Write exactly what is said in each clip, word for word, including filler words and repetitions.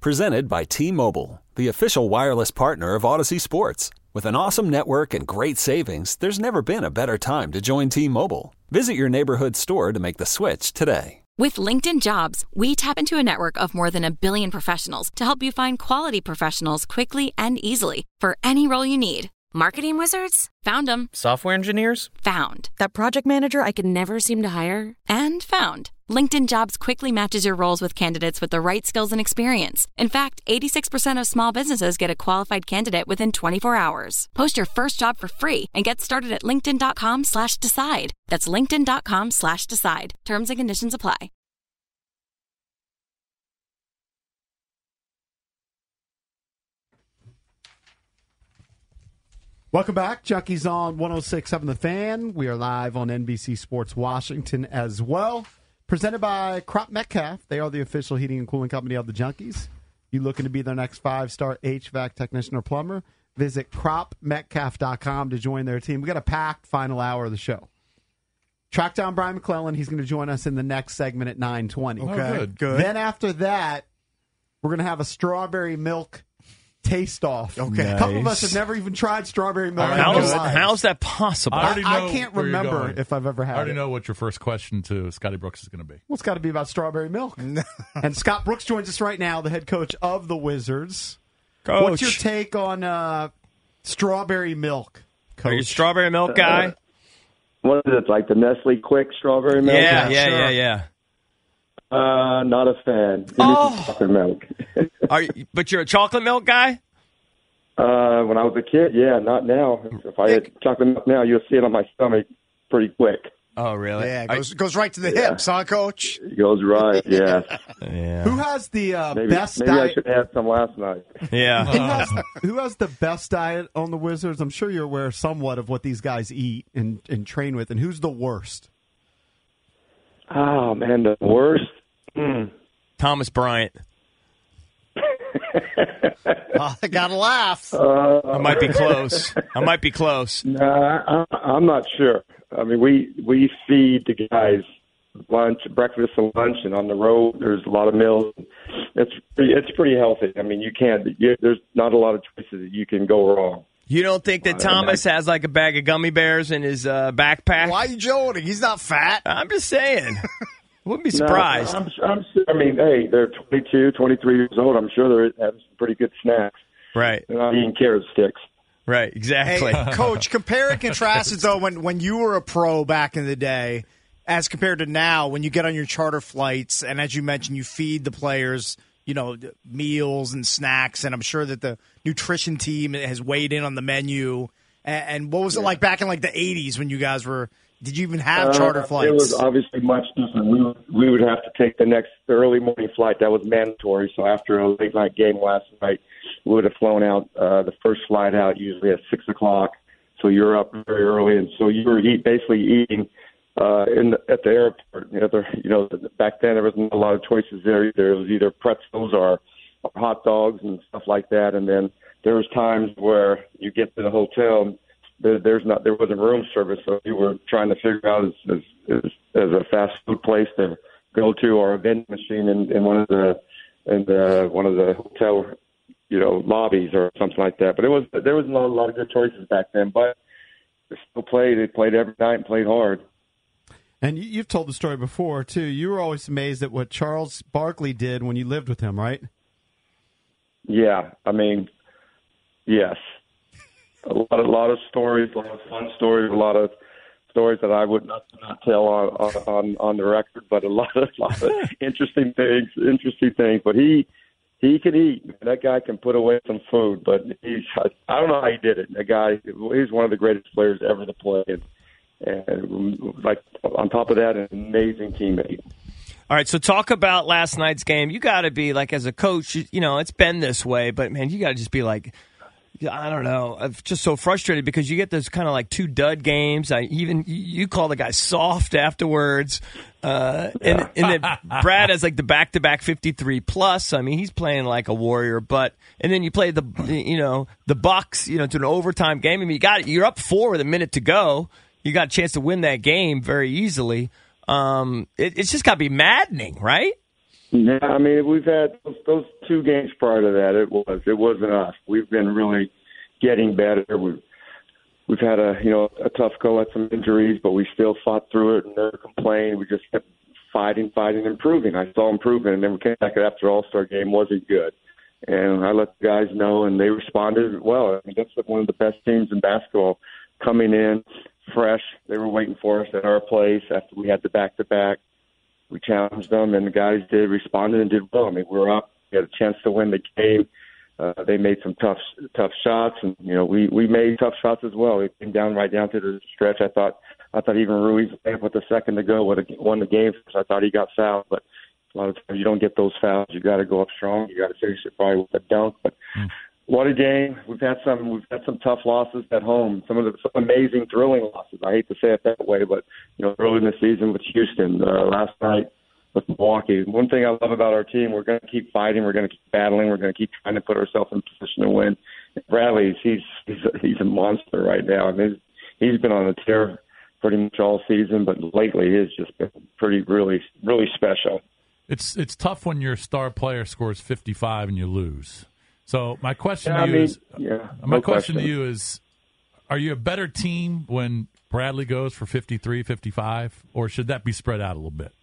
Presented by T-Mobile, the official wireless partner of Odyssey Sports. With an awesome network and great savings, there's never been a better time to join T-Mobile. Visit your neighborhood store to make the switch today. With LinkedIn Jobs, we tap into a network of more than a billion professionals to help you find quality professionals quickly and easily for any role you need. Marketing wizards? Found them. Software engineers? Found. That project manager I could never seem to hire? And found. LinkedIn Jobs quickly matches your roles with candidates with the right skills and experience. In fact, eighty-six percent of small businesses get a qualified candidate within twenty-four hours. Post your first job for free and get started at linkedin.com slash decide. That's linkedin.com slash decide. Terms and conditions apply. Welcome back. Junkies on one oh six point seven The Fan. We are live on N B C Sports Washington as well. Presented by Crop Metcalf. They are the official heating and cooling company of the Junkies. You looking to be their next five-star H V A C technician or plumber? Visit crop metcalf dot com to join their team. We got a packed final hour of the show. Track down Brian McClellan. He's going to join us in the next segment at nine twenty. Okay, oh, good. good. Then after that, we're going to have a strawberry milk taste off. Okay. Nice. A couple of us have never even tried strawberry milk. How's, how's that possible? I, I, I can't remember if I've ever had it. I already know what your first question to Scotty Brooks is going to be. Well, it's got to be about strawberry milk. And Scott Brooks joins us right now, the head coach of the Wizards. Coach. What's your take on uh, strawberry milk, Coach? Are you a strawberry milk guy? Uh, what is it, like the Nestle Quick strawberry milk? Yeah, yeah, sure. yeah, yeah. Uh, not a fan. Give Oh. me some chocolate milk. Are you, but you're a chocolate milk guy? Uh, when I was a kid, yeah, not now. If I had chocolate milk now, you'll see it on my stomach pretty quick. Oh, really? Yeah, it goes, it goes right to the Yeah. hips, huh, Coach? It goes right, yeah. Yeah. Who has the uh, Maybe, best maybe I diet? should have had some last night. Yeah. Who has, who has the best diet on the Wizards? I'm sure you're aware somewhat of what these guys eat and, and train with. And who's the worst? Oh, man, the worst? Mm. Thomas Bryant. Oh, I got to laugh. Uh, I might be close. I might be close. Nah, I, I'm not sure. I mean, we we feed the guys lunch, breakfast, and lunch, and on the road there's a lot of meals. It's pretty, it's pretty healthy. I mean, you can't. You, there's not a lot of choices that you can go wrong. You don't think that Thomas has like a bag of gummy bears in his uh, backpack? Why are you joking? He's not fat. I'm just saying. Wouldn't be surprised. No, I'm, I'm sure. I mean, hey, they're twenty-two, twenty-three years old. I'm sure they're having some pretty good snacks. Right. They're not eating carrot sticks. Right, exactly. Hey, Coach, compare and contrast it, though, when, when you were a pro back in the day as compared to now when you get on your charter flights and, as you mentioned, you feed the players, you know, meals and snacks, and I'm sure that the nutrition team has weighed in on the menu. And, and what was it like back in, like, the eighties when you guys were – did you even have charter uh, flights? It was obviously much different. We would, we would have to take the next early morning flight. That was mandatory. So after a late night game last night, we would have flown out uh, the first flight out usually at six o'clock. So you're up very early, and so you were eat, basically eating uh, in the, at the airport. You know, the, you know, back then there wasn't a lot of choices there either. It was either pretzels or, or hot dogs and stuff like that. And then there was times where you get to the hotel. There, there's not there wasn't room service, so you were trying to figure out as as, as, as a fast food place to go to or a vending machine in, in one of the in the one of the hotel, you know, lobbies or something like that. But it was there was not a lot of good choices back then. But they still played. They played every night and played hard. And you, you've told the story before too. You were always amazed at what Charles Barkley did when you lived with him, right? Yeah, I mean, yes. A lot, a lot of stories, a lot of fun stories, a lot of stories that I would not, not tell on, on on the record, but a lot of, lot of interesting things, interesting things. But he he can eat. That guy can put away some food. But he's I don't know how he did it. That guy, he's one of the greatest players ever to play, and, and like on top of that, an amazing teammate. All right, so talk about last night's game. You got to be like, as a coach, you, you know, it's been this way, but man, you got to just be like, I don't know. I'm just so frustrated because you get those kind of like two dud games. I even you call the guy soft afterwards, uh, and and then Brad has like the back to back fifty-three plus. I mean, he's playing like a warrior. But and then you play the you know the Bucks, you know, to an overtime game. I mean, you got it. You're up four with a minute to go. You got a chance to win that game very easily. Um, it, it's just got to be maddening, right? Yeah, I mean, we've had those, those two games prior to that. It was it wasn't us. We've been really getting better. We've we've had a you know a tough go at some injuries, but we still fought through it and never complained. We just kept fighting, fighting, improving. I saw improvement, and then we came back after All-Star game wasn't good, and I let the guys know, and they responded well. I mean, that's one of the best teams in basketball, coming in fresh. They were waiting for us at our place after we had the back-to-back. We challenged them, and the guys did responded and did well. I mean, we were up. We had a chance to win the game. Uh, they made some tough, tough shots, and you know, we we made tough shots as well. We came down right down to the stretch. I thought, I thought even Ruiz, with a second to go, would have won the game. So I thought he got fouled, but a lot of times you don't get those fouls. You got to go up strong. You got to finish it probably with a dunk. But mm. what a game! We've had some, we've had some tough losses at home. Some of the some amazing, thrilling losses. I hate to say it that way, but you know, early in the season with Houston, uh, last night with Milwaukee. One thing I love about our team, we're going to keep fighting. We're going to keep battling. We're going to keep trying to put ourselves in position to win. Bradley, he's he's a, he's a monster right now. I mean, he's been on a tear pretty much all season, but lately he's just been pretty, really, really special. It's it's tough when your star player scores fifty-five and you lose. So my question yeah, to you I mean, is, yeah, my no question, question to you is, are you a better team when Bradley goes for fifty-three, fifty-five, or should that be spread out a little bit?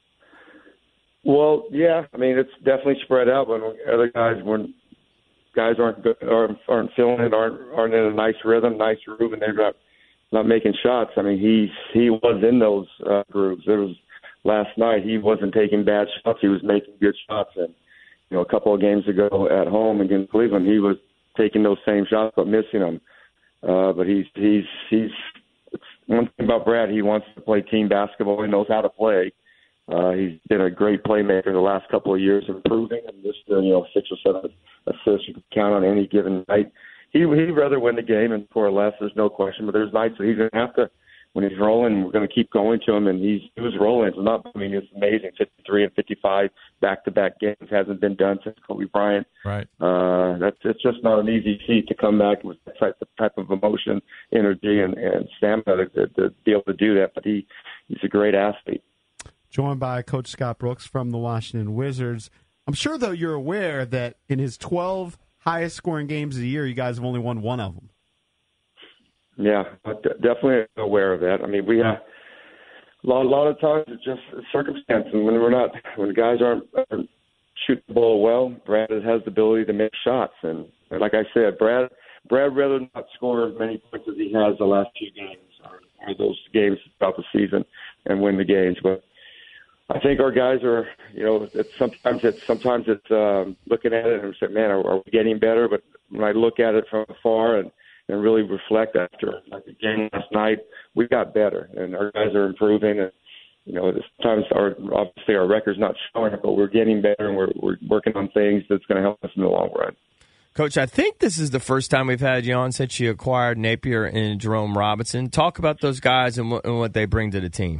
Well, yeah, I mean, it's definitely spread out, but other guys, when guys aren't good, aren't, aren't feeling it, aren't aren't in a nice rhythm, nice groove, and they're not not making shots. I mean, he's he was in those uh, grooves. There was last night he wasn't taking bad shots; he was making good shots. And you know, a couple of games ago at home against Cleveland, he was taking those same shots but missing them. Uh, but he's he's he's it's one thing about Brad. He wants to play team basketball. He knows how to play. Uh, he's been a great playmaker the last couple of years, improving, and just uh, you know six or seven assists you can count on any given night. He he'd rather win the game and score less. There's no question, but there's nights that he's going to have to. When he's rolling, we're going to keep going to him, and he's he was rolling. It's not. I mean, it's amazing. fifty-three and fifty-five back-to-back games hasn't been done since Kobe Bryant. Right. Uh, that's it's just not an easy feat to come back with that type of, type of emotion, energy, and, and stamina to, to be able to do that. But he he's a great athlete. Joined by Coach Scott Brooks from the Washington Wizards. I'm sure, though, you're aware that in his twelve highest-scoring games of the year, you guys have only won one of them. Yeah, definitely aware of that. I mean, we have a lot, a lot of times it's just circumstance, and when we're not, when guys aren't, aren't shooting the ball well, Brad has the ability to make shots, and, and like I said, Brad, Brad rather not score as many points as he has the last few games, or, or those games throughout the season, and win the games, but. I think our guys are, you know, it's sometimes it's sometimes it's um, looking at it and say, man, are, are we getting better? But when I look at it from afar and, and really reflect after like the game last night, we got better and our guys are improving. And you know, sometimes our obviously our record's not showing it, but we're getting better and we're we're working on things that's going to help us in the long run. Coach, I think this is the first time we've had you on since you acquired Napier and Jerome Robinson. Talk about those guys and, w- and what they bring to the team.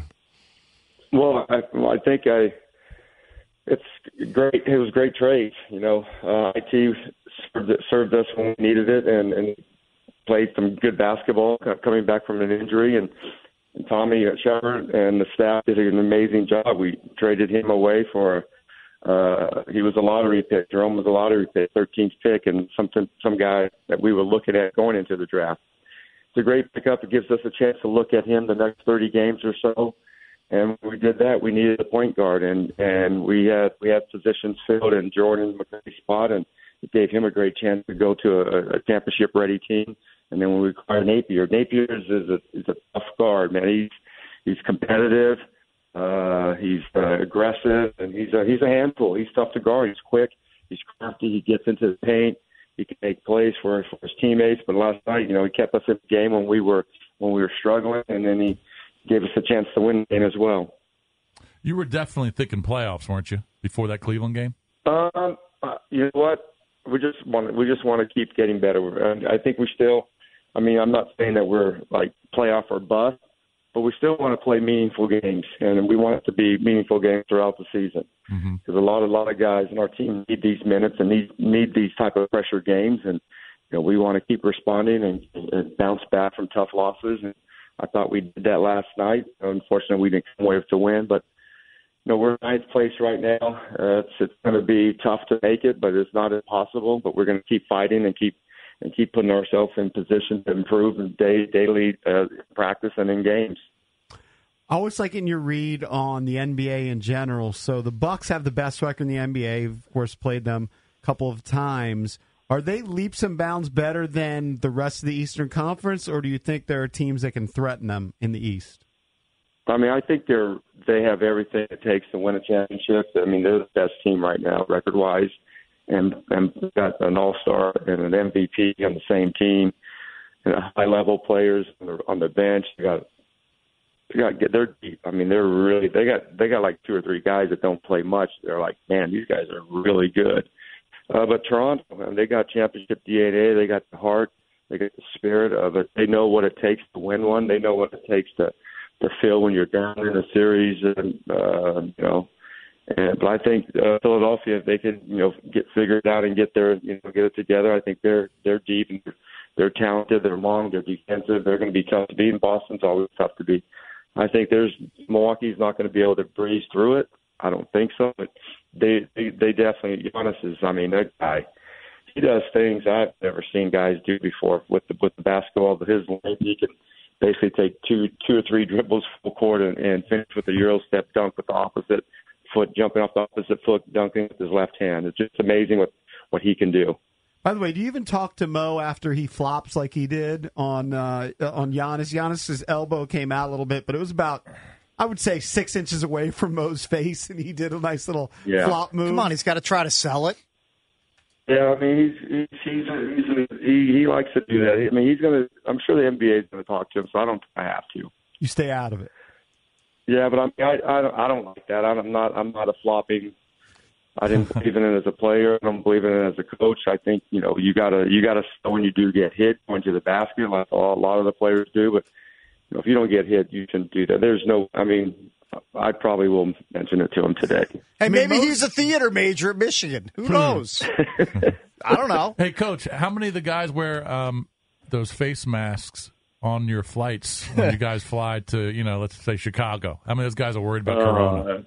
Well, I, well, I think I, it's great. It was a great trade. You know, uh, I T served, served us when we needed it, and, and played some good basketball coming back from an injury. And, and Tommy Shepard and the staff did an amazing job. We traded him away for. Uh, he was a lottery pick. Jerome was a lottery pick, thirteenth pick, and something some guy that we were looking at going into the draft. It's a great pickup. It gives us a chance to look at him the next thirty games or so. And when we did that, we needed a point guard, and, and we had we had positions filled in Jordan McCurdy's spot, and it gave him a great chance to go to a, a championship-ready team. And then when we acquired Napier, Napier is, is, a, is a tough guard, man. He's he's competitive, uh, he's uh, aggressive, and he's a, he's a handful. He's tough to guard. He's quick. He's crafty. He gets into the paint. He can make plays for, for his teammates. But last night, you know, he kept us in the game when we were when we were struggling, and then he gave us a chance to win the game as well. You were definitely thinking playoffs, weren't you, before that Cleveland game? Um, uh, you know what? We just want we just want to keep getting better. And I think we still. I mean, I'm not saying that we're like playoff or bust, but we still want to play meaningful games, and we want it to be meaningful games throughout the season. Because mm-hmm. a lot, a lot of guys in our team need these minutes and need need these type of pressure games, and you know, we want to keep responding and, and bounce back from tough losses. And I thought we did that last night. Unfortunately, we didn't come away with to win, but know, we're ninth place right now. Uh, it's it's going to be tough to make it, but it's not impossible. But we're going to keep fighting and keep and keep putting ourselves in position to improve in day, daily uh, practice and in games. I always like in your read on the N B A in general. So the Bucks have the best record in the N B A. Of course, played them a couple of times. Are they leaps and bounds better than the rest of the Eastern Conference, or do you think there are teams that can threaten them in the East? I mean, I think they're they have everything it takes to win a championship. I mean, they're the best team right now, record-wise, and and got an All-Star and an M V P on the same team, and high-level players on the, on the bench. They got they got they're deep. I mean, they're really they got they got like two or three guys that don't play much. They're like, man, these guys are really good. Uh, but Toronto, man, they got championship D N A. They got the heart. They got the spirit of it. They know what it takes to win one. They know what it takes to to feel when you're down in a series. And uh, you know, and but I think uh, Philadelphia, if they can, you know, get figured out and get their, you know, get it together. I think they're they're deep and they're talented. They're long. They're defensive. They're going to be tough to beat. And Boston's always tough to beat. I think there's Milwaukee's not going to be able to breeze through it. I don't think so, but they they, they definitely. Giannis is. I mean, that guy. He does things I've never seen guys do before with the with the basketball. But his length, he can basically take two two or three dribbles full court and, and finish with a Euro step dunk with the opposite foot, jumping off the opposite foot, dunking with his left hand. It's just amazing what, what he can do. By the way, do you even talk to Mo after he flops like he did on uh, on Giannis? Giannis's elbow came out a little bit, but it was about, I would say, six inches away from Mo's face, and he did a nice little yeah. flop move. Come on, he's got to try to sell it. Yeah, I mean, he's he's he's, he's he, he likes to do that. I mean, he's gonna. I'm sure the N B A is gonna talk to him, so I don't. I have to. You stay out of it. Yeah, but I mean, I I don't, I don't like that. I'm not I'm not a flopping. I didn't believe in it as a player. I don't believe in it as a coach. I think, you know, you gotta you gotta when you do get hit, going to the basket, like a lot of the players do. But you know, if you don't get hit, you shouldn't do that. There's no. I mean, I probably will mention it to him today. Hey, I mean, maybe most... he's a theater major at Michigan. Who knows? I don't know. Hey, Coach, how many of the guys wear um, those face masks on your flights when you guys fly to, you know, let's say Chicago? How many of those guys are worried about uh, Corona?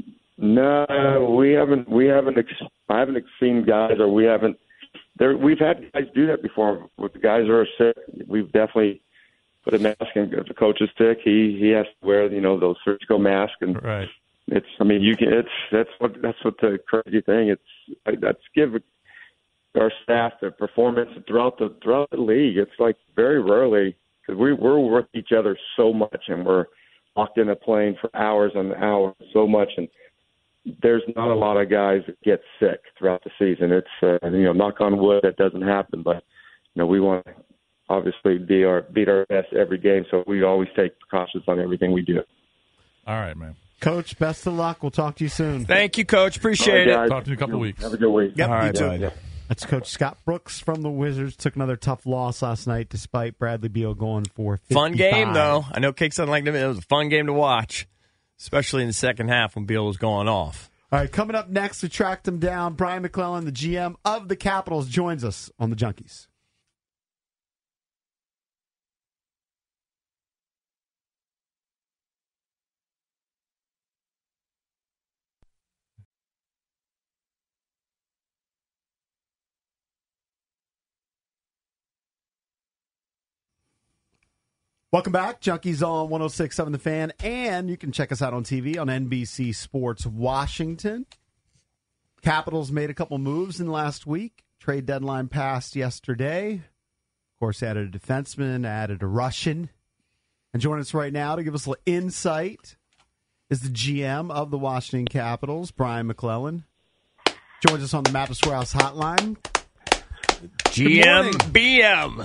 No, we haven't. We haven't. I haven't seen guys, or we haven't. There, we've had guys do that before. With the guys who are sick, we've definitely put a mask in. If the coach is sick, he he has to wear, you know, those surgical masks. And right. It's. I mean, you can. It's. That's what. That's what the crazy thing. It's. That's give our staff the performance throughout the throughout the league. It's like very rarely, because we we're with each other so much, and we're locked in a plane for hours and hours so much, and there's not a lot of guys that get sick throughout the season. It's, uh, you know, knock on wood, that doesn't happen. But, you know, we want to obviously be our, beat our best every game, so we always take precautions on everything we do. All right, man. Coach, best of luck. We'll talk to you soon. Thank you, Coach. Appreciate right, it. Talk to you in a couple weeks. Have a good week. Yep, All right, you too. bud. That's Coach Scott Brooks from the Wizards. Took another tough loss last night despite Bradley Beal going for fifty-five. Fun game, though. I know Cakes doesn't like them. It was a fun game to watch, especially in the second half when Beal was going off. All right, coming up next, we tracked him down. Brian McClellan, the G M of the Capitals, joins us on the Junkies. Welcome back. Junkies on one oh six point seven The Fan, and you can check us out on T V on N B C Sports Washington. Capitals made a couple moves in the last week. Trade deadline passed yesterday. Of course, added a defenseman, added a Russian. And joining us right now to give us a little insight is the G M of the Washington Capitals, Brian McClellan. Joins us on the Maple Square House hotline. G M B M.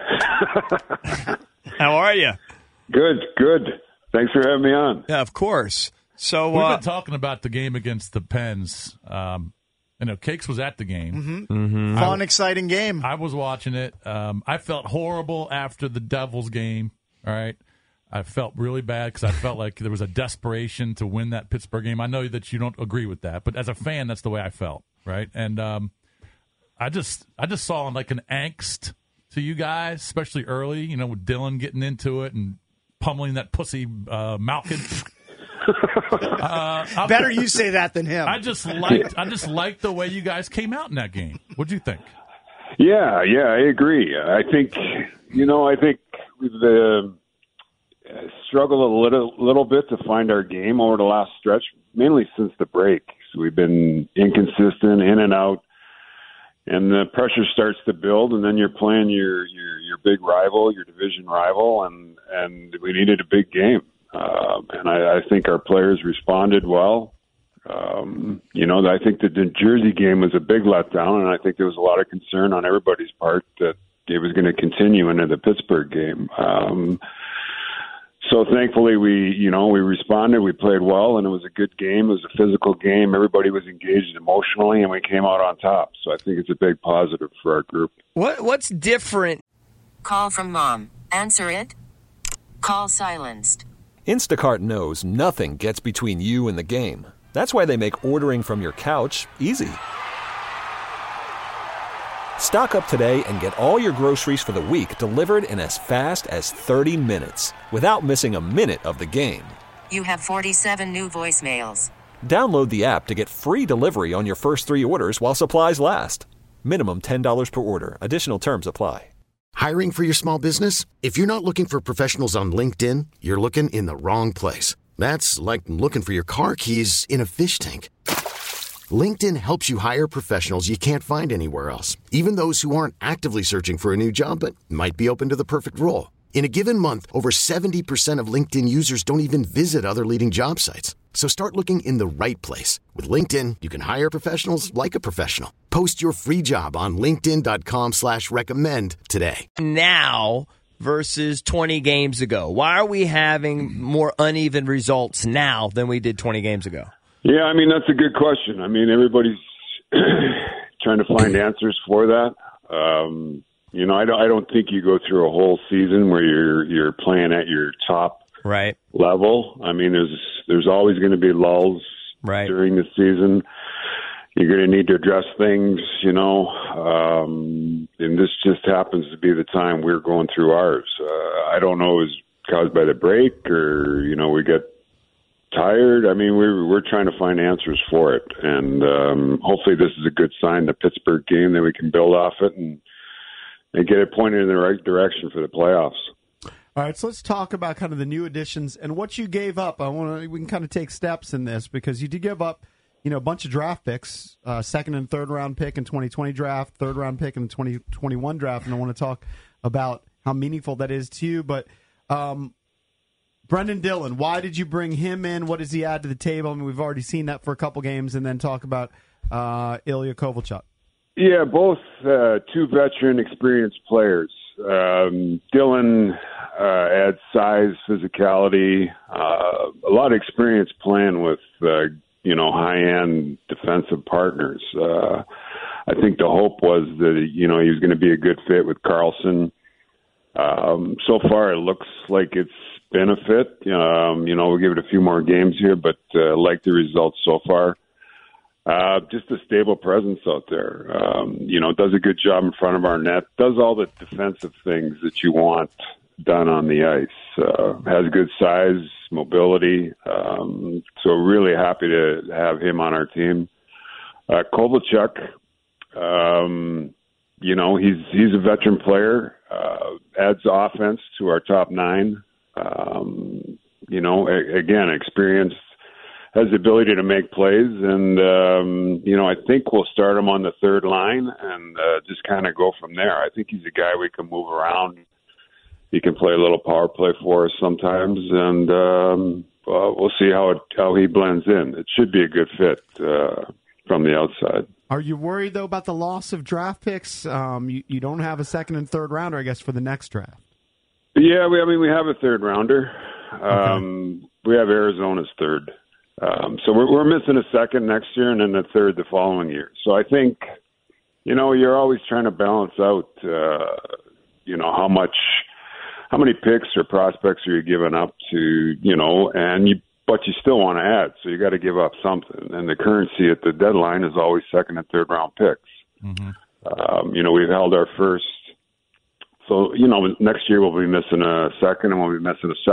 How are you? Good, good. Thanks for having me on. Yeah, of course. So We've uh, been talking about the game against the Pens. Um, I know Cakes was at the game. Mm-hmm. Mm-hmm. Fun, I, exciting game. I was watching it. Um, I felt horrible after the Devils game. All right. I felt really bad because I felt like there was a desperation to win that Pittsburgh game. I know that you don't agree with that, but as a fan, that's the way I felt, right? And um, I just I just saw like an angst to you guys, especially early, you know, with Dylan getting into it and pummeling that pussy uh, Malkin. Uh, Better you say that than him. I just liked I just liked the way you guys came out in that game. What'd you think? Yeah, yeah, I agree. I think, you know, I think we've uh, struggled a little, little bit to find our game over the last stretch, mainly since the break. So we've been inconsistent, in and out, and the pressure starts to build, and then you're playing your your, your big rival, your division rival, and, and we needed a big game. Uh, and I, I think our players responded well. Um, you know, I think the New Jersey game was a big letdown, and I think there was a lot of concern on everybody's part that it was going to continue into the Pittsburgh game. Um, so thankfully, we, you know, we responded, we played well, and it was a good game. It was a physical game. Everybody was engaged emotionally, and we came out on top. So I think it's a big positive for our group. What What's different? Call from mom. Answer it. Call silenced. Instacart knows nothing gets between you and the game. That's why they make ordering from your couch easy. Stock up today and get all your groceries for the week delivered in as fast as thirty minutes without missing a minute of the game. You have forty-seven new voicemails. Download the app to get free delivery on your first three orders while supplies last. Minimum ten dollars per order. Additional terms apply. Hiring for your small business? If you're not looking for professionals on LinkedIn, you're looking in the wrong place. That's like looking for your car keys in a fish tank. LinkedIn helps you hire professionals you can't find anywhere else, even those who aren't actively searching for a new job but might be open to the perfect role. In a given month, over seventy percent of LinkedIn users don't even visit other leading job sites. So start looking in the right place. With LinkedIn, you can hire professionals like a professional. Post your free job on linkedin.com slash recommend today. Now versus twenty games ago? Why are we having more uneven results now than we did twenty games ago? Yeah, I mean, that's a good question. I mean, everybody's trying to find answers for that. Um, you know, I don't, I don't think you go through a whole season where you're you're playing at your top right level. I mean, there's there's always going to be lulls right. during the season. You're going to need to address things, you know, um, and this just happens to be the time we're going through ours. Uh, I don't know if it's caused by the break or, you know, we get tired. I mean, we're, we're trying to find answers for it, and um, hopefully this is a good sign, the Pittsburgh game, that we can build off it and, and get it pointed in the right direction for the playoffs. All right, so let's talk about kind of the new additions and what you gave up. I want to we can kind of take steps in this because you did give up, you know, a bunch of draft picks, uh, second and third round pick in twenty twenty draft, third round pick in the twenty twenty-one draft, and I want to talk about how meaningful that is to you. But um, Brendan Dillon, why did you bring him in? What does he add to the table? I mean, we've already seen that for a couple games, and then talk about uh, Ilya Kovalchuk. Yeah, both uh, two veteran, experienced players. Um, Dillon uh, adds size, physicality, uh, a lot of experience playing with, uh, you know, high-end defensive partners. Uh, I think the hope was that, you know, he was going to be a good fit with Carlson. Um, so far, it looks like it's been a fit. Um, you know, we'll give it a few more games here, but uh, like the results so far. Uh, just a stable presence out there. Um, you know, does a good job in front of our net, does all the defensive things that you want done on the ice. Uh, has good size, mobility. Um, so really happy to have him on our team. Uh, Kovalchuk, um, you know, he's he's a veteran player, uh, adds offense to our top nine. Um, you know, a, again, experienced, has the ability to make plays, and, um, you know, I think we'll start him on the third line and uh, just kind of go from there. I think he's a guy we can move around. He can play a little power play for us sometimes, and um, well, we'll see how it, how he blends in. It should be a good fit uh, from the outside. Are you worried, though, about the loss of draft picks? Um, you, you don't have a second and third rounder, I guess, for the next draft. Yeah, we, I mean, we have a third rounder. Um, okay. We have Arizona's third. Um, so we're, we're missing a second next year and then a third the following year. So I think, you know, you're always trying to balance out, uh, you know, how much, how many picks or prospects are you giving up to, you know, and you, but you still want to add. So you got to give up something. And the currency at the deadline is always second and third round picks. Mm-hmm. Um, you know, we've held our first. So, you know, next year we'll be missing a second and we'll be missing a seventh.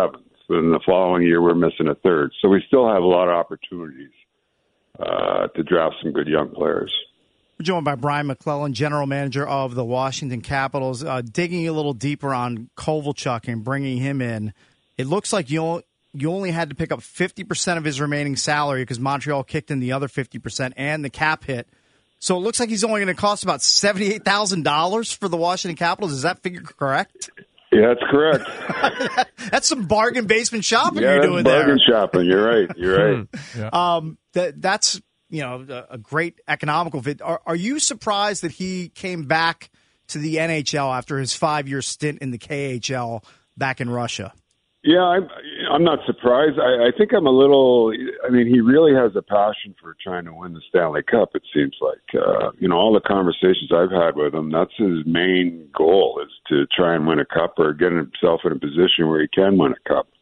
and the following year we're missing a third. So we still have a lot of opportunities uh, to draft some good young players. We're joined by Brian McClellan, general manager of the Washington Capitals. Uh, digging a little deeper on Kovalchuk and bringing him in, it looks like you you only had to pick up fifty percent of his remaining salary because Montreal kicked in the other fifty percent and the cap hit. So it looks like he's only going to cost about seventy-eight thousand dollars for the Washington Capitals. Is that figure correct? Yeah, that's correct. That's some bargain basement shopping yeah, you're doing there. bargain shopping. You're right. You're right. yeah. Um, that that's you know a, a great economical fit. Are, are you surprised that he came back to the N H L after his five-year stint in the K H L back in Russia? Yeah, I'm, I'm not surprised. I, I think I'm a little, I mean, he really has a passion for trying to win the Stanley Cup, it seems like. Uh, you know, all the conversations I've had with him, that's his main goal is to try and win a cup or get himself in a position where he can win a cup.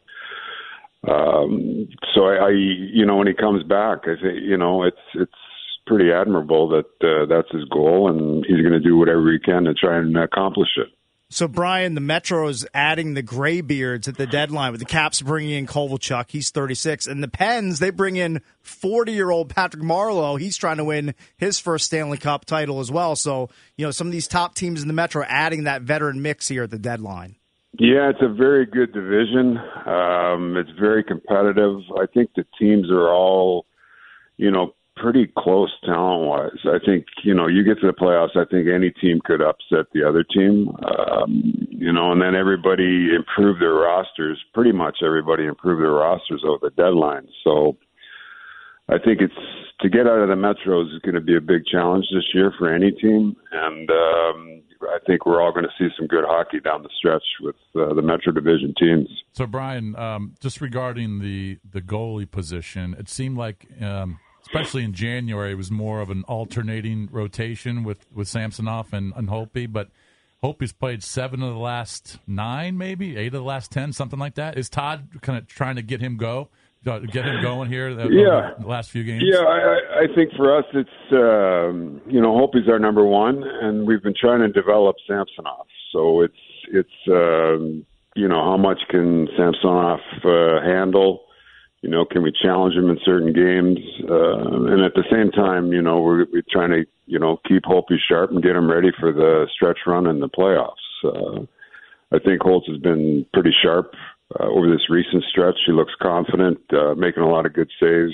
Um, so, I, I, you know, when he comes back, I think, you know, it's it's pretty admirable that uh, that's his goal, and he's going to do whatever he can to try and accomplish it. So, Brian, the Metro is adding the Graybeards at the deadline with the Caps bringing in Kovalchuk. He's thirty-six. And the Pens, they bring in forty-year-old Patrick Marleau. He's trying to win his first Stanley Cup title as well. So, you know, some of these top teams in the Metro adding that veteran mix here at the deadline. Yeah, it's a very good division. Um, it's very competitive. I think the teams are all, you know, pretty close talent-wise. I think, you know, you get to the playoffs, I think any team could upset the other team, um, you know, and then everybody improved their rosters. Pretty much everybody improved their rosters over the deadline. So I think it's to get out of the Metros is going to be a big challenge this year for any team, and um, I think we're all going to see some good hockey down the stretch with uh, the Metro Division teams. So, Brian, um, just regarding the, the goalie position, it seemed like um, – especially in January, it was more of an alternating rotation with, with Samsonov and, and Holtby. But Holtby's played seven of the last nine, maybe eight of the last ten, something like that. Is Todd kind of trying to get him go, get him going here? The, yeah, the last few games. Yeah, I, I think for us, it's um, you know Holtby's our number one, and we've been trying to develop Samsonov. So it's it's um, you know how much can Samsonov uh, handle. You know, can we challenge him in certain games? Uh, and at the same time, you know, we're, we're trying to, you know, keep Holtby sharp and get him ready for the stretch run in the playoffs. Uh, I think Holtz has been pretty sharp uh, over this recent stretch. He looks confident, uh, making a lot of good saves.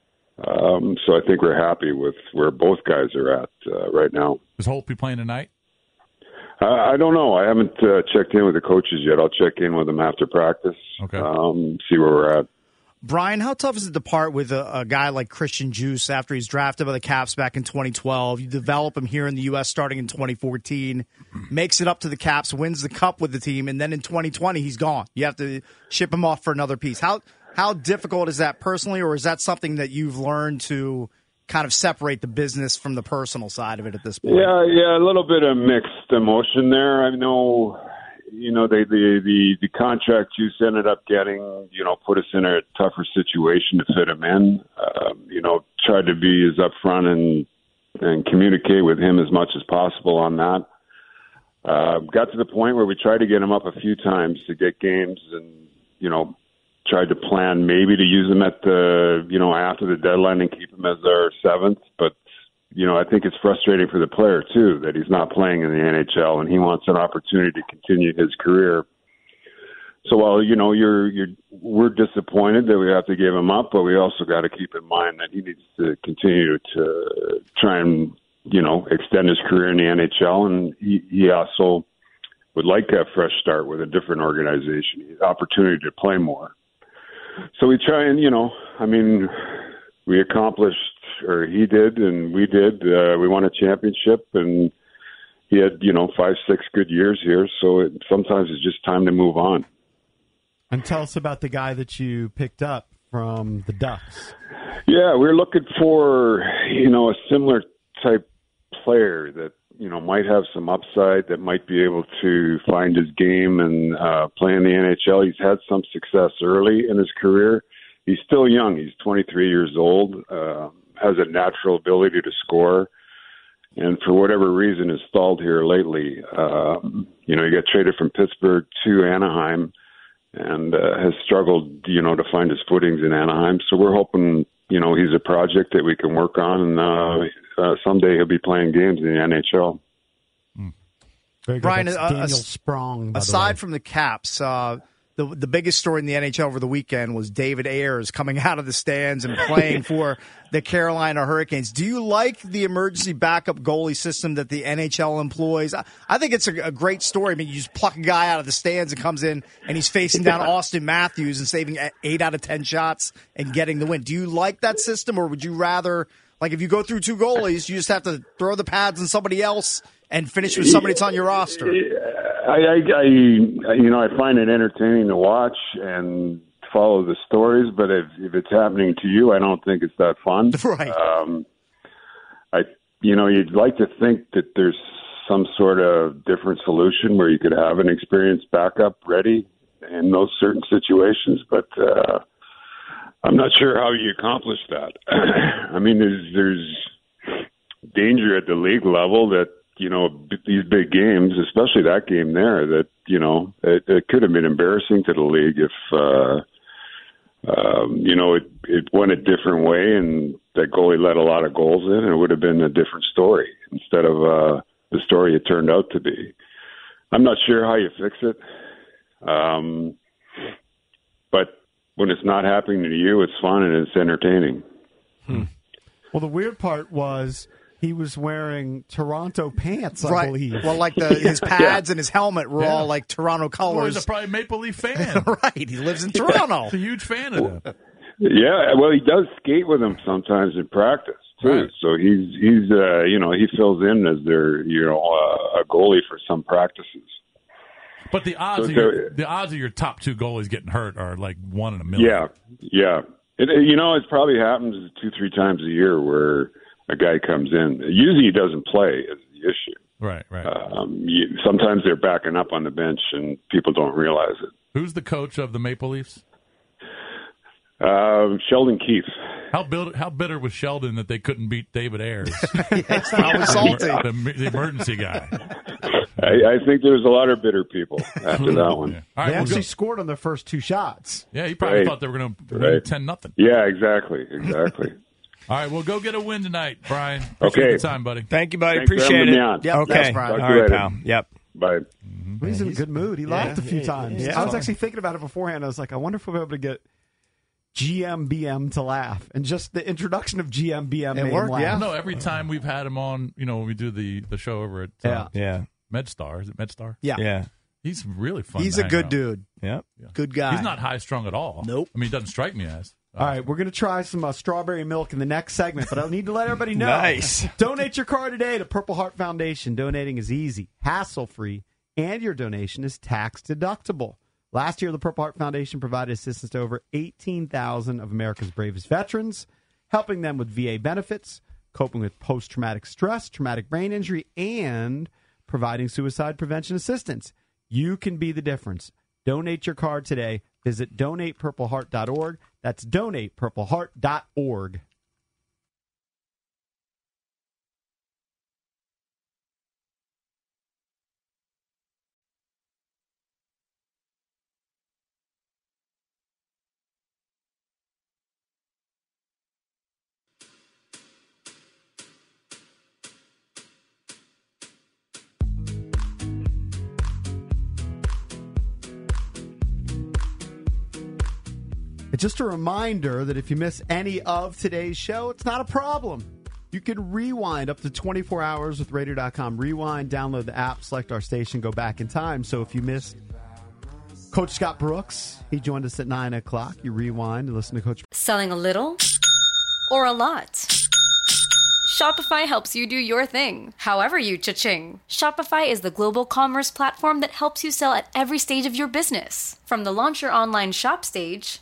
Um, so I think we're happy with where both guys are at uh, right now. Is Holtby playing tonight? Uh, I don't know. I haven't uh, checked in with the coaches yet. I'll check in with them after practice. Okay. Um, see where we're at. Brian, how tough is it to part with a, a guy like Christian Djoos after he's drafted by the Caps back in twenty twelve? You develop him here in the U S starting in twenty fourteen, makes it up to the Caps, wins the Cup with the team, and then in twenty twenty he's gone. You have to ship him off for another piece. How how difficult is that personally, or is that something that you've learned to kind of separate the business from the personal side of it at this point? Yeah, yeah, a little bit of mixed emotion there. I know. You know, they, the, the, the contract Juice ended up getting, you know, put us in a tougher situation to fit him in. Um, you know, tried to be as upfront and and communicate with him as much as possible on that. Uh, got to the point where we tried to get him up a few times to get games and, you know, tried to plan maybe to use him at the, you know, after the deadline and keep him as our seventh. But, you know, I think it's frustrating for the player, too, that he's not playing in the N H L and he wants an opportunity to continue his career. So while, you know, you're, you're, we're disappointed that we have to give him up, but we also got to keep in mind that he needs to continue to try and, you know, extend his career in the N H L. And he, he also would like a fresh start with a different organization, opportunity to play more. So we try and, you know, I mean, we accomplished, or he did, and we did. Uh, we won a championship, and he had, you know, five, six good years here. So it, sometimes it's just time to move on. And tell us about the guy that you picked up from the Ducks. Yeah, we're looking for, you know, a similar type player that, you know, might have some upside, that might be able to find his game and uh, play in the N H L. He's had some success early in his career. He's still young. He's twenty-three years old, uh, has a natural ability to score, and for whatever reason has stalled here lately. Um, you know, he got traded from Pittsburgh to Anaheim, and uh, has struggled, you know, to find his footings in Anaheim. So we're hoping, you know, he's a project that we can work on, and uh, uh, someday he'll be playing games in the N H L. Very good. Brian, That's uh, Daniel as- Sprong. by the Aside way. from the Caps, uh, the the biggest story in the N H L over the weekend was David Ayers coming out of the stands and playing for the Carolina Hurricanes. Do you like the emergency backup goalie system that the N H L employs? I, I think it's a, a great story. I mean, you just pluck a guy out of the stands and comes in and he's facing down Austin Matthews and saving eight out of ten shots and getting the win. Do you like that system, or would you rather, like, if you go through two goalies, you just have to throw the pads on somebody else and finish with somebody that's on your roster? I, I, I, you know, I find it entertaining to watch and follow the stories, but if, if it's happening to you, I don't think it's that fun. Right. Um, I, you know, you'd like to think that there's some sort of different solution where you could have an experienced backup ready in those certain situations, but uh, I'm not sure how you accomplish that. I mean, there's there's danger at the league level that, you know, these big games, especially that game there, that, you know, it, it could have been embarrassing to the league if, uh, um, you know, it, it went a different way and that goalie let a lot of goals in, and it would have been a different story instead of uh, the story it turned out to be. I'm not sure how you fix it. Um, but when it's not happening to you, it's fun and it's entertaining. Hmm. Well, the weird part was he was wearing Toronto pants, I Right. believe. Well, like the, his pads and his helmet were Yeah. all like Toronto Well, colors. he's a probably Maple Leaf fan. Right. He lives in Toronto. He's a huge fan of them. Yeah, well, he does skate with them sometimes in practice too. Right. So he's he's uh, you know, he fills in as their, you know, uh, a goalie for some practices. But the odds So of your, there- the odds of your top two goalies getting hurt are like one in a million. Yeah, yeah. It, it- you know, it probably happens two, three times a year where a guy comes in. Usually he doesn't play is the issue. Right, right. Um, you, sometimes they're backing up on the bench and people don't realize it. Who's the coach of the Maple Leafs? Uh, Sheldon Keefe. How bitter, how bitter was Sheldon that they couldn't beat David Ayers? It's probably salty. the, the emergency guy. I, I think there's a lot of bitter people after that one. Yeah. All They right, we'll actually go. scored on their first two shots. Yeah, he probably Right. thought they were going to win Right. ten nothing. Yeah, exactly, exactly. All right, we'll go get a win tonight, Brian. Appreciate Okay. the time, buddy. Thank you, buddy. Thanks for Appreciate having it. me on. Yep, Okay. thanks, Brian. All Talk to you right, later. pal. Yep. Bye. He's in a good mood. He laughed a few yeah, times. yeah. I was actually thinking about it beforehand. I was like, I wonder if we'll be able to get G M B M to laugh. And just the introduction of G M B M It made worked, him laugh. yeah. No, every time we've had him on, you know, when we do the, the show over at uh, Yeah. Yeah. MedStar. Is it MedStar? Yeah. Yeah. He's really fun. He's to a hang good out. dude. Yep. Good guy. He's not high strung at all. Nope. I mean, he doesn't strike me as. All right, we're going to try some uh, strawberry milk in the next segment, but I need to let everybody know. Nice. Donate your car today to Purple Heart Foundation. Donating is easy, hassle-free, and your donation is tax-deductible. Last year, the Purple Heart Foundation provided assistance to over eighteen thousand of America's bravest veterans, helping them with V A benefits, coping with post-traumatic stress, traumatic brain injury, and providing suicide prevention assistance. You can be the difference. Donate your card today. Visit donate purple heart dot org. That's donate purple heart dot org. Just a reminder that if you miss any of today's show, it's not a problem. You can rewind up to twenty-four hours with radio dot com. Rewind, download the app, select our station, go back in time. So if you missed Coach Scott Brooks, he joined us at nine o'clock. You rewind and listen to Coach. Selling a little or a lot? Shopify helps you do your thing, however you cha-ching. Shopify is the global commerce platform that helps you sell at every stage of your business. From the launch your online shop stage,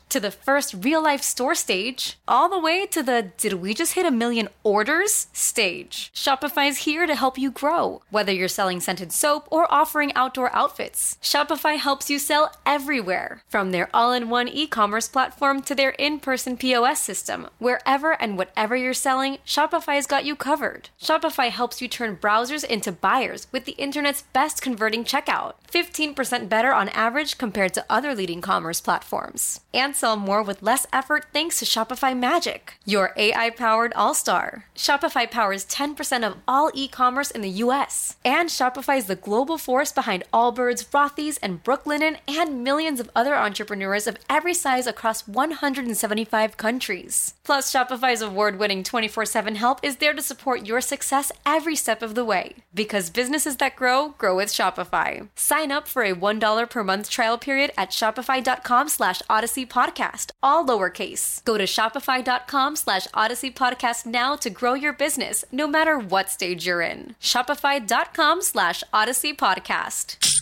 to the first real-life store stage, all the way to the did we just hit a million orders stage. Shopify is here to help you grow. Whether you're selling scented soap or offering outdoor outfits, Shopify helps you sell everywhere. From their all-in-one e-commerce platform to their in-person P O S system, wherever and whatever you're selling, Shopify's got you covered. Shopify helps you turn browsers into buyers with the internet's best converting checkout. fifteen percent better on average compared to other leading commerce platforms. And sell more with less effort thanks to Shopify Magic, your A I-powered all-star. Shopify powers ten percent of all e-commerce in the U S. And Shopify is the global force behind Allbirds, Rothy's, and Brooklinen, and millions of other entrepreneurs of every size across one hundred seventy-five countries. Plus, Shopify's award-winning twenty-four seven help is there to support your success every step of the way. Because businesses that grow, grow with Shopify. Sign up for a one dollar per month trial period at shopify.com slash Odyssey Podcast, all lowercase. Go to shopify.com slash Odyssey Podcast now to grow your business, no matter what stage you're in. Shopify.com slash Odyssey Podcast.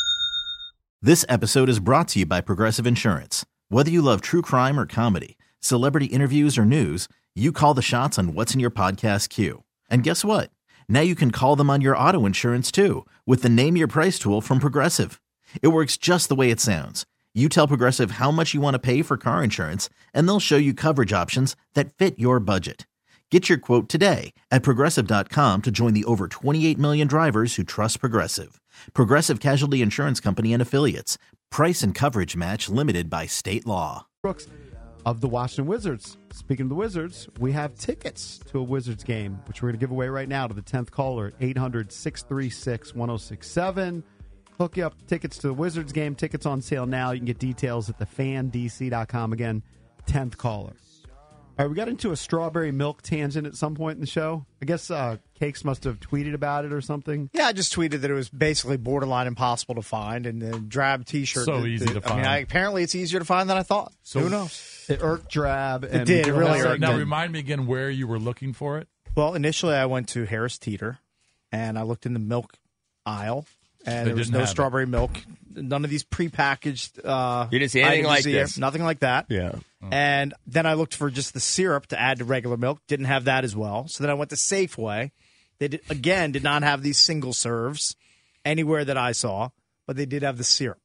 This episode is brought to you by Progressive Insurance. Whether you love true crime or comedy, celebrity interviews or news, you call the shots on what's in your podcast queue. And guess what? Now you can call them on your auto insurance too with the Name Your Price tool from Progressive. It works just the way it sounds. You tell Progressive how much you want to pay for car insurance, and they'll show you coverage options that fit your budget. Get your quote today at Progressive dot com to join the over twenty-eight million drivers who trust Progressive. Progressive Casualty Insurance Company and Affiliates. Price and coverage match limited by state law. Brooks of the Washington Wizards. Speaking of the Wizards, we have tickets to a Wizards game, which we're going to give away right now to the tenth caller at eight hundred, six three six, one oh six seven. Hook you up tickets to the Wizards game. Tickets on sale now. You can get details at the fan D C dot com. Again, tenth caller. All right, we got into a strawberry milk tangent at some point in the show. I guess uh, Cakes must have tweeted about it or something. Yeah, I just tweeted that it was basically borderline impossible to find, and the drab T-shirt. So that, easy that, to find. I mean, I, apparently it's easier to find than I thought. So who knows? It irked drab. And it did. It really irked. Now, remind me again where you were looking for it. Well, initially I went to Harris Teeter, and I looked in the milk aisle, and They there was didn't no have strawberry milk. None of these prepackaged. Uh, You didn't see anything items like here. this? Nothing like that. Yeah. And then I looked for just the syrup to add to regular milk. Didn't have that as well. So then I went to Safeway. They did, again did not have these single serves anywhere that I saw, but they did have the syrup.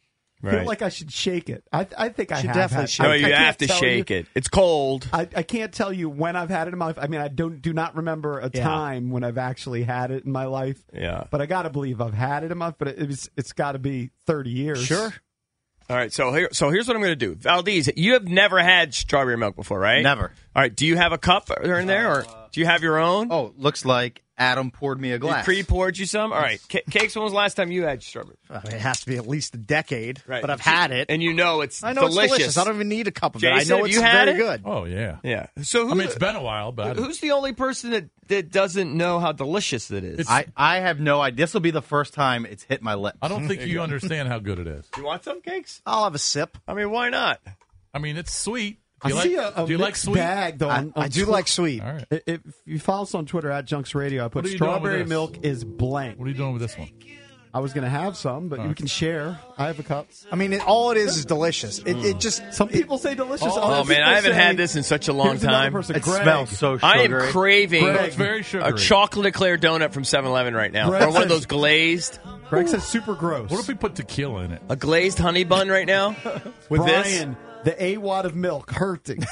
I feel like I should shake it. I, I think I Should have definitely had, shake No, I, you I can't have to tell shake you- it. It's cold. I, I can't tell you when I've had it in my life. I mean, I don't do not remember a Yeah. time when I've actually had it in my life. Yeah. But I got to believe I've had it in my life. But it, it's it's got to be thirty years. Sure. All right, so here, so here's what I'm going to do. Valdez, you have never had strawberry milk before, right? Never. All right, do you have a cup or in there, or do you have your own? Oh, looks like Adam poured me a He glass. pre-poured you some? All right, C- Cakes, when was the last time you had strawberry? I mean, it has to be at least a decade, Right. but I've had it. And you know it's I know delicious. it's delicious. I don't even need a cup of it. Jason, I know have it's you had very it? good. Oh, yeah. Yeah. So who, I mean, it's been a while, but I who's the only person that, that doesn't know how delicious it is? I, I have no idea. This will be the first time it's hit my lips. I don't think you understand how good it is. You want some, Cakes? I'll have a sip. I mean, why not? I mean, it's sweet. I Do you see like, a, a do you like mixed sweet? bag, though. I, on- I on do Twi- like sweet. All right. If you follow us on Twitter at Junks Radio, I put What are you doing with strawberry this? milk is blank. What are you doing with this one? I was going to have some, but Oh. we can share. I have a cup. I mean, it, all it is is delicious. It, it just Some people say delicious. Oh, Other man, people I haven't say- had this in such a long Here's another time. person, It Greg. smells so I sugary. am craving Greg. It's very a sugary. chocolate eclair donut from seven eleven right now. Greg Or one of says- those glazed. Greg says super gross. What if we put tequila in it? A glazed honey bun right now? With Brian, the A wad of milk hurting.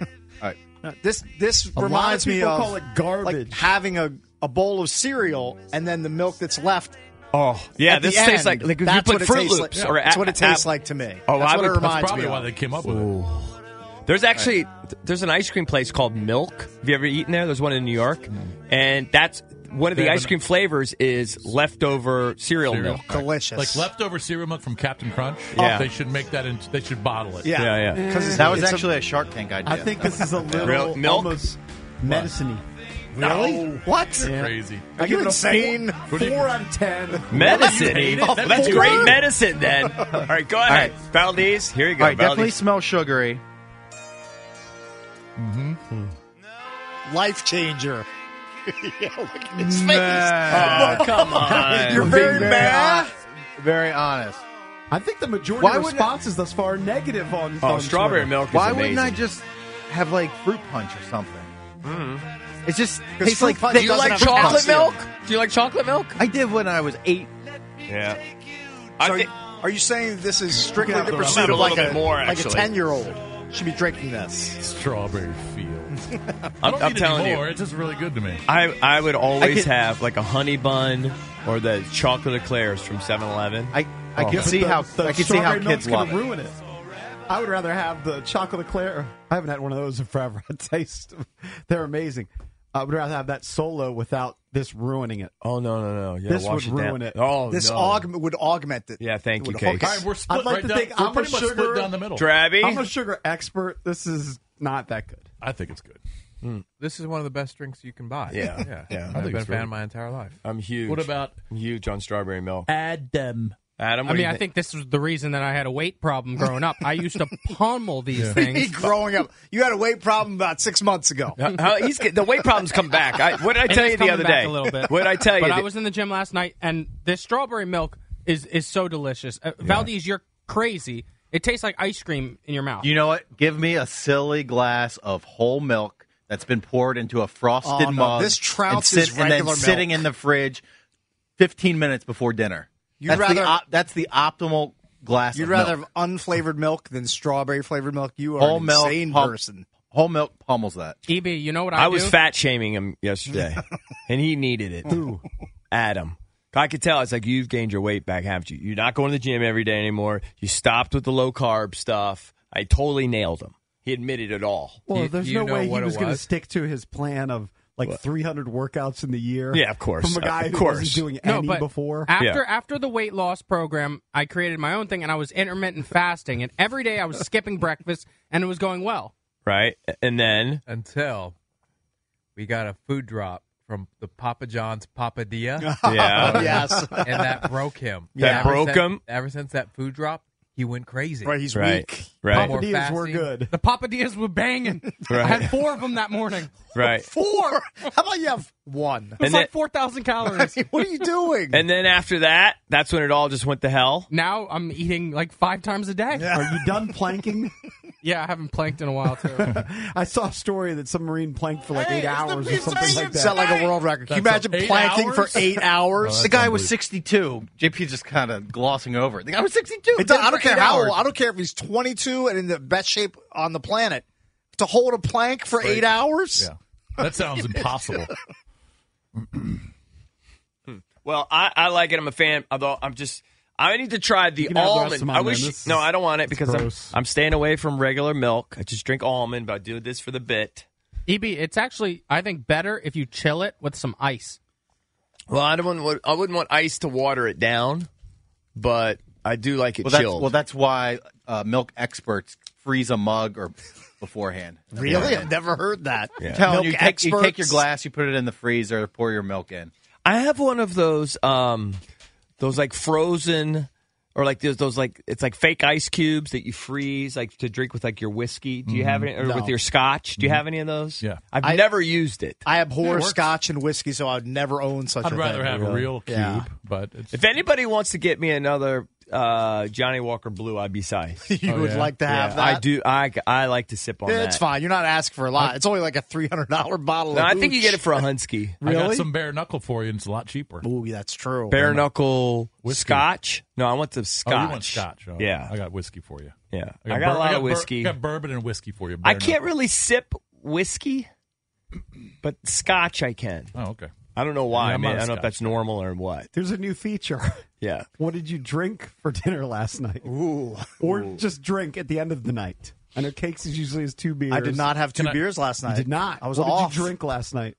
No, this this A lot of reminds me people of call it garbage. like having a, a bowl of cereal and then the milk that's left. Oh, yeah, at the this tastes end. like, like if That's you what put it Fruit tastes Loops. like. Or That's a- what it a- tastes like to me. Oh, That's I what would- it that's reminds That's probably me why of. they came up with it. There's actually there's an ice cream place called Milk. Have you ever eaten there? There's one in New York, and that's one of They the have ice an- cream flavors is leftover cereal, Cereal. milk. Delicious. Like leftover cereal milk from Captain Crunch. Yeah. They should make that in, they should bottle it. Yeah, Yeah, yeah. Because That was it's a- actually a, Shark Tank idea. I think this is a little Real milk? almost medicine-y. Really? What? You're crazy. Are you insane? What do you- Four out of ten. Medicine. hate it? Well, That's that's good. great medicine then. All right, go ahead. Valdez, here you go. All right, definitely Valdez. smells sugary. Life changer. yeah, look at his face. Oh, come on. You're Being very mad. honest. Very honest. I think the majority Why of wouldn't I- responses thus far are negative on. Oh, on strawberry Twitter. milk is Why amazing. wouldn't I just have like fruit punch or something? Mm-hmm. It just 'Cause tastes fruit like punch Do you doesn't like have chocolate calcium. milk? Do you like chocolate milk? I did when I was eight. Yeah. So I are, think, you, are you saying this is strictly have the the pursuit rest. of like A little a bit more, like a actually. ten year old should be drinking this? Strawberry field. I I'm, don't I'm need telling any more. you, It's just really good to me. I I would always I could- have like a honey bun or the chocolate eclairs from seven eleven. I I Oh. can Yeah, see but the- how the I can see how strawberry milk's kids love gonna it. ruin it. I would rather have the chocolate eclair. I haven't had one of those in forever. It tastes, they're amazing. I would rather have that solo without this ruining it. Oh no no no! Yeah, This wash would it down. ruin it. Oh This no. aug- would augment it. Yeah, thank It you, would Cakes. hook All it. right, we're split I'd like right to down. think we're I'm a pretty much sugar- split down the middle. Drabby. I'm a sugar expert. This is not that good. I think it's good. This is one of the best drinks you can buy. Yeah. yeah. Yeah. I I've think been a it's fan really- my entire life. I'm huge. What about I'm huge on strawberry milk. Adam? Adam, I what do mean, you I think this was the reason that I had a weight problem growing up. I used to pummel these Yeah. things. Growing up, you had a weight problem about six months ago. How- how- he's get- the weight problems come back. I, what did I It tell is you the coming other back day? a little bit. What did I tell you? But that- I was in the gym last night, and this strawberry milk is is so delicious. Uh, Valdez, you're crazy. It tastes like ice cream in your mouth. You know what? Give me a silly glass of whole milk that's been poured into a frosted Oh, no. mug. This trounces and, sit, and then regular sitting milk. in the fridge fifteen minutes before dinner. You'd that's, rather- the, op- that's the optimal glass You'd of rather milk. have unflavored milk than strawberry flavored milk. You are Whole an milk, insane pum- person. Whole milk pummels that. E B, you know what I, I was do? fat shaming him yesterday, and he needed it. Who? Adam. I could tell. It's like, you've gained your weight back, haven't you? You're not going to the gym every day anymore. You stopped with the low carb stuff. I totally nailed him. He admitted it all. Well, You- there's you no know way he what it was going to was? stick to his plan of like three hundred workouts in the year. Yeah, of course. From a guy Of who course. wasn't doing No, any but before. after Yeah. after the weight loss program, I created my own thing, and I was intermittent fasting, and every day I was skipping breakfast, and it was going well. Right? And then, Until we got a food drop from the Papa John's Papadilla, yeah. Yes. and that broke him. That Ever broke since- him? Ever since that food drop, he went crazy. Right, he's Right. weak. Right. More Papadillas were fasting. good. The papadillas were banging. Right. I had four of them that morning. Right. Four. How about you have one? It was And like then- four thousand calories. What are you doing? And then after that, that's when it all just went to hell. Now I'm eating like five times a day. Are you done planking? Yeah, I haven't planked in a while, too. I saw a story that some Marine planked for like eight hours or something like Set that. like a world record. Can you That's imagine eight planking hours? for eight hours? The guy was sixty-two. J P just kind of glossing over it. The guy was sixty-two. It Did does- I for don't care eight how hours. old. I don't care if he's twenty-two and in the best shape on the planet. To hold a plank for eight hours? Yeah, that sounds impossible. Well, I, I like it. I'm a fan. Although I'm just, I need to try the You can have the rest almond. of mine, I man. wish. This No, is- I don't want it because I'm, gross. I'm staying away from regular milk. I just drink almond, but I do this for the bit. E B, it's actually, I think, better if you chill it with some ice. Well, I don't want. I wouldn't want ice to water it down, but I do like it Well, that's, chilled. well, that's why uh, milk experts freeze a mug or beforehand. Really? I've never heard that. Yeah. I'm telling Milk you, take, you take your experts. glass, you put it in the freezer, pour your milk in. I have one of those, um, those like frozen, or like those, those like it's like fake ice cubes that you freeze like to drink with like your whiskey. Do you have any, or No. with your scotch? Do you have any of those? Yeah. I've I- never used it. I abhor works. scotch and whiskey, so I would never own such I'd a rather thing. have a real cube, Yeah. but it's, If anybody wants to get me another uh, Johnny Walker Blue, I'd be size. You Oh, would yeah? like to have Yeah, that? I do. I, I like to sip on Yeah, that. it's fine. You're not asking for a lot. It's only like a three hundred dollars bottle No, of I think you hooch. get it for a Hunsky. I got Really? some bare knuckle for you, and it's a lot cheaper. Ooh, that's true. Bare knuckle Whiskey. scotch. No, I want the scotch. Oh, you want scotch? Oh, Yeah. I got whiskey for you. Yeah, I I got, got, a bur- lot I got of bur- whiskey. I got bourbon and whiskey for you. I bare can't knuckle. really sip whiskey, but scotch I can. Oh, okay. I don't know why. Yeah, I I'm mean, not I a don't know if Scotch that's normal or what. There's a new feature. Yeah. What did you drink for dinner last night? Ooh. Or just drink at the end of the night. I know Cakes is usually has two beers. I did not have two Can I- beers last You night. did not. I was what off. did you drink last night?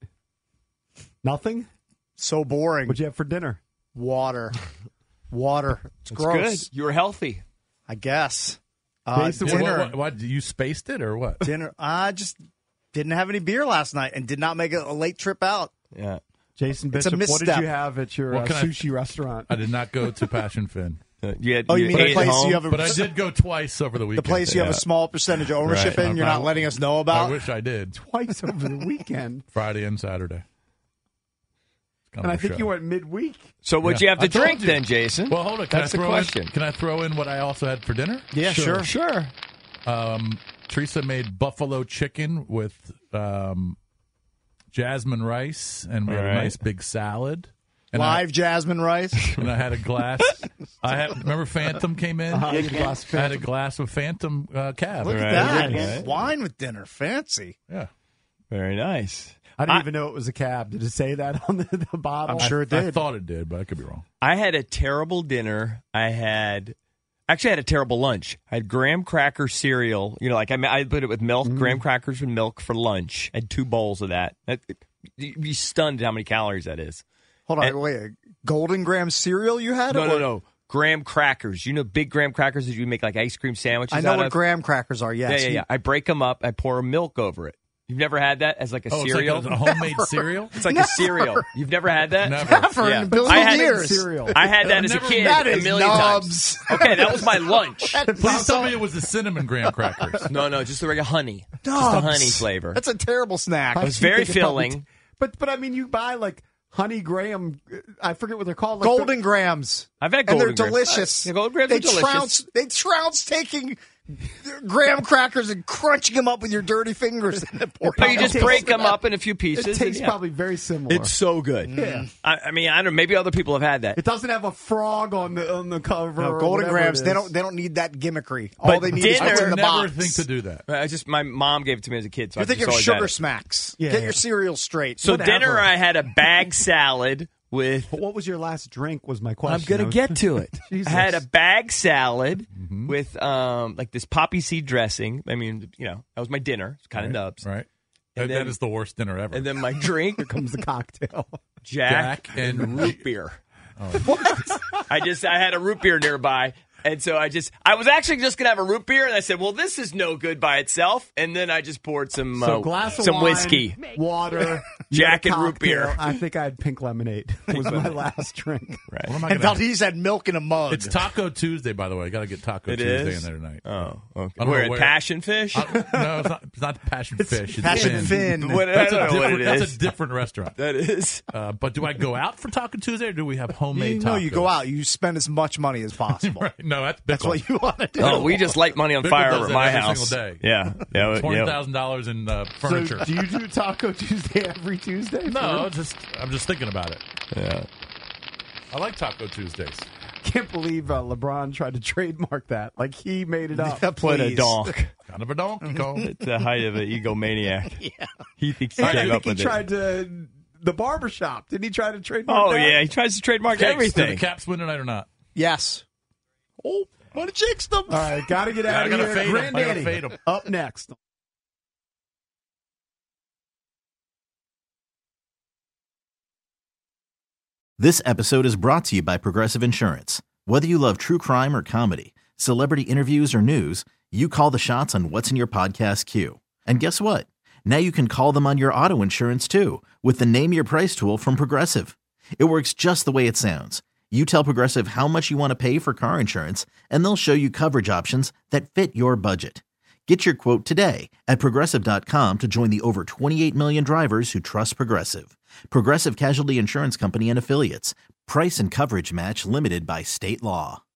Nothing? So boring. What'd you have for dinner? Water. Water. It's It's gross. good. You were healthy. I guess. Uh, Jason, What, dinner. what, what, you spaced it or what? Dinner. I just didn't have any beer last night and did not make a, a late trip out. Yeah. Jason It's a Bishop, what did misstep. you have at your What uh, can I- sushi restaurant? I did not go to Passion Fin, Uh, you had, Oh, you mean ate the at place home? you have a but I did go twice over the the weekend. place you have Yeah. a small percentage of ownership Right. in? You're Okay. not letting us know I about. wish I did. Twice over the weekend. Friday and Saturday. Kind And of I a think show. you went midweek. So what'd Yeah. you have to I told drink you. then, Jason? Well, hold on. Can That's I the throw question. In, can I throw in what I also had for dinner? Yeah, sure. Sure. Um, Teresa made buffalo chicken with um, jasmine rice, and we All had right. a nice big salad. And Live jasmine rice. I, and I had a glass. I had remember Phantom came in. Uh-huh, you had a glass of I had a Phantom. glass of Phantom uh, cab. Look Right. at that. Right. Wine with dinner. Fancy. Yeah, Very nice. I didn't I- even know it was a cab. Did it say that on the, the bottle? I'm sure it I did. thought it did, but I could be wrong. I had a terrible dinner. I had actually I had a terrible lunch. I had graham cracker cereal. You know, like I, ma- I put it with milk, Mm. graham crackers with milk for lunch. I had two bowls of that. that you'd be stunned at how many calories that is. Hold on. And- wait. A Golden Graham cereal you had? No, or- no, no. Graham crackers. You know, big graham crackers that you make like ice cream sandwiches I know out what of? graham crackers are, yes. Yeah, yeah, yeah. I break them up. I pour milk over it. You've never had that as like a Oh, it's cereal? like a, a homemade cereal. It's like Never. a cereal. You've never had that? Never. Never in a billion I had years. cereal. I had that I've as never- a kid That a is million knobs. times. Okay, that was my lunch. Please tell me it was the cinnamon graham crackers. No, no, just the regular honey. Just the Knobs. honey flavor. That's a terrible snack. It was You very think it probably- filling. But but I mean, you buy like honey graham. I forget what they're called. Like Golden Grams. I've had And golden they're graham. delicious. Yeah, golden grams they are delicious. trounce, they trounce taking graham crackers and crunching them up with your dirty fingers. And then pouring But you them just out. break them up in a few It pieces. tastes and, yeah. probably very similar. It's so good. Yeah. I, I mean, I don't know. Maybe other people have had that. It doesn't have a frog on the on the cover. No, or Golden whatever Grams, it they is. don't they don't need that gimmickry. All But they need is dinner- what's I in would the never box. think to do that. I just my mom gave it to me as a kid. So You're I thinking just of always had Sugar it. Smacks. Yeah, Get yeah. your cereal straight. So Whatever. dinner, I had a bag salad with. But what was your last drink? Was my question. I'm gonna I was- get to it. I Jesus. had a bag salad Mm-hmm. with um like this poppy seed dressing. I mean, you know, that was my dinner. It's kind of nubs. Right. And That, then- that is the worst dinner ever. And then my drink Here comes the cocktail. Jack, Jack and and- root beer. What? I just I had a root beer nearby, and so I just I was actually just gonna have a root beer, and I said, well, this is no good by itself, and then I just poured some So uh, glass of some wine, whiskey. water, Jack you had a and root beer. cocktail. I think I had pink lemonade. Was my last drink. Right. What am I And gonna- Valdez had milk in a mug. It's Taco Tuesday, by the way. I got to get Taco It Tuesday is? in there tonight. Oh, okay. I don't We're know at where- Passion Fish. I- no, it's not. It's not passion fish. It's Passion Finn. Fin. What- I That's, don't a know what different, it that's is. a different restaurant. That is. Uh, but do I go out for Taco Tuesday, or do we have homemade You tacos? know, you go out, you spend as much money as possible. Right. No, that's That's Bickle. what you want to do. Oh, we just light money on Bickle fire does at that my every house. single day. Yeah, yeah, Twenty yeah. thousand dollars in uh, furniture. So do you do Taco Tuesday every Tuesday? no, just I'm just thinking about it. Yeah. I like Taco Tuesdays. Can't believe uh, LeBron tried to trademark that. Like he made it up. What a Please. donk. Kind of a donkey Kong. It's the height of an egomaniac. Yeah. He thinks he I came think up he with it. tried to the barbershop. Didn't he try to trademark Oh that? yeah, he tries to trademark Jakes, everything. Do the Caps win tonight or not? Yes. Oh, what a jinx them. All right, got to get Yeah, out I of gotta here. fade 'em. I gotta Granddaddy, fade 'em. up next. This episode is brought to you by Progressive Insurance. Whether you love true crime or comedy, celebrity interviews or news, you call the shots on what's in your podcast queue. And guess what? Now you can call them on your auto insurance too with the Name Your Price tool from Progressive. It works just the way it sounds. You tell Progressive how much you want to pay for car insurance, and they'll show you coverage options that fit your budget. Get your quote today at Progressive dot com to join the over twenty-eight million drivers who trust Progressive. Progressive Casualty Insurance Company and Affiliates. Price and coverage match limited by state law.